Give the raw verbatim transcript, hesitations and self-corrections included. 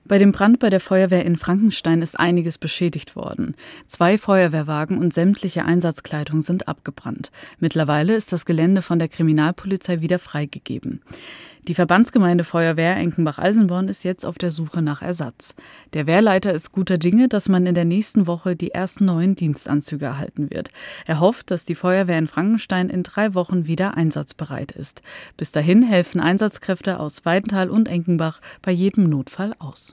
Bei dem Brand bei der Feuerwehr in Frankenstein ist einiges beschädigt worden. Zwei Feuerwehrwagen und sämtliche Einsatzkleidung sind abgebrannt. Mittlerweile ist das Gelände von der Kriminalpolizei wieder freigegeben. Die Verbandsgemeinde Feuerwehr Enkenbach-Alsenborn ist jetzt auf der Suche nach Ersatz. Der Wehrleiter ist guter Dinge, dass man in der nächsten Woche die ersten neuen Dienstanzüge erhalten wird. Er hofft, dass die Feuerwehr in Frankenstein in drei Wochen wieder einsatzbereit ist. Bis dahin helfen Einsatzkräfte aus Weidenthal und Enkenbach bei jedem Notfall aus.